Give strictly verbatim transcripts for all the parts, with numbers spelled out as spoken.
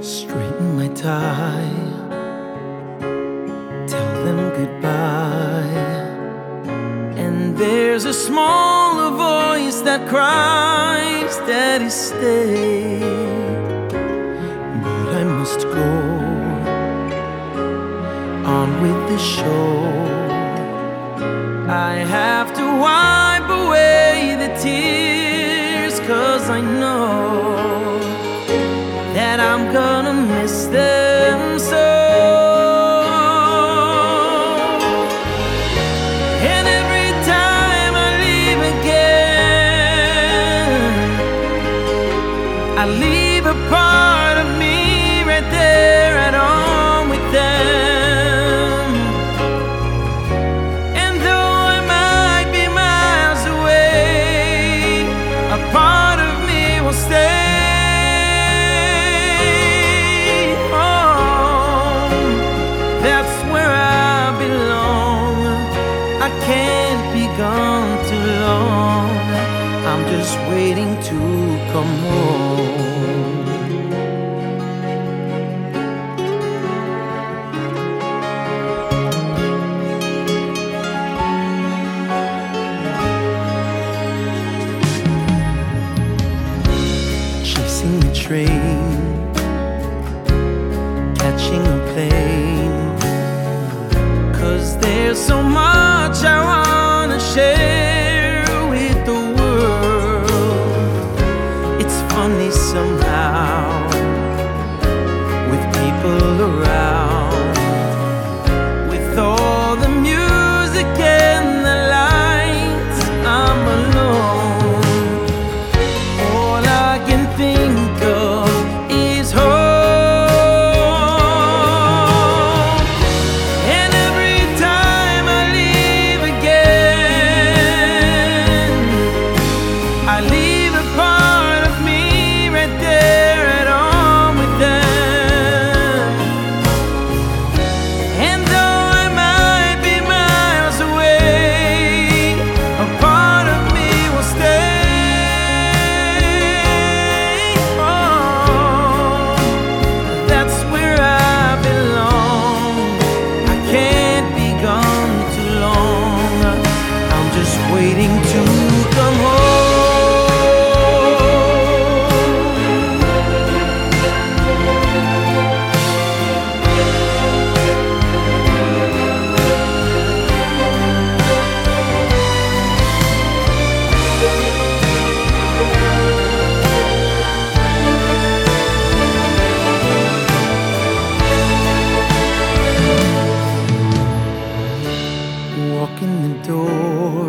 Straighten my tie, tell them goodbye. And there's a smaller voice that cries, Daddy, stay. But I must go on with the show. I have to wipe away the tears, 'cause I know that I'm gonna miss them so. And every time I leave again, I leave a part of me right there at home with them. And though I might be miles away, a part of me will stay. I can't be gone too long. I'm just waiting to come home. Chasing the train, catching a plane, 'cause there's so much I wanna share with the world. It's funny somehow, with people around, with all the music and the lights, I'm alone. All I can think of is home. I leave a part of me right there at home with them. And though I might be miles away, a part of me will stay. Oh, that's where I belong. I can't be gone too long. I'm just waiting to come home. Walking the door,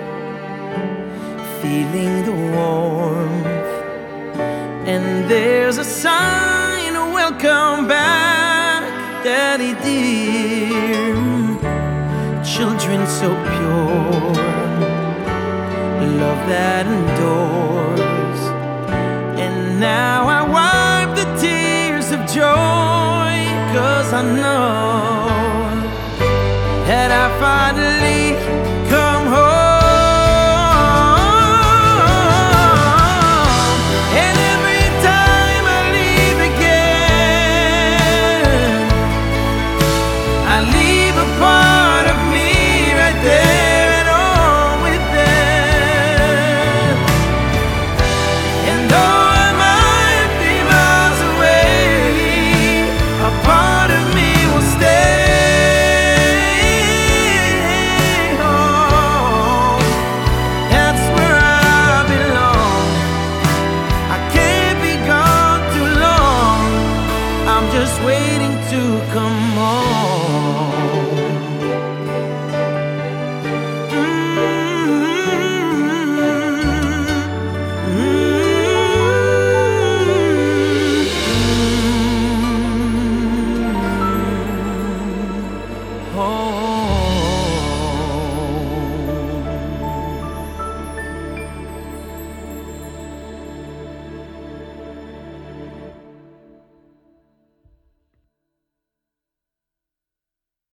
feeling the warmth, and there's a sign, welcome back, Daddy dear. Children so pure, love that endures. And now I wipe the tears of joy, 'cause I know that I finally come home. And every time I leave again, I leave a part of me right there at home with them. And though I might be miles away, a part of me will stay. Just waiting to come home.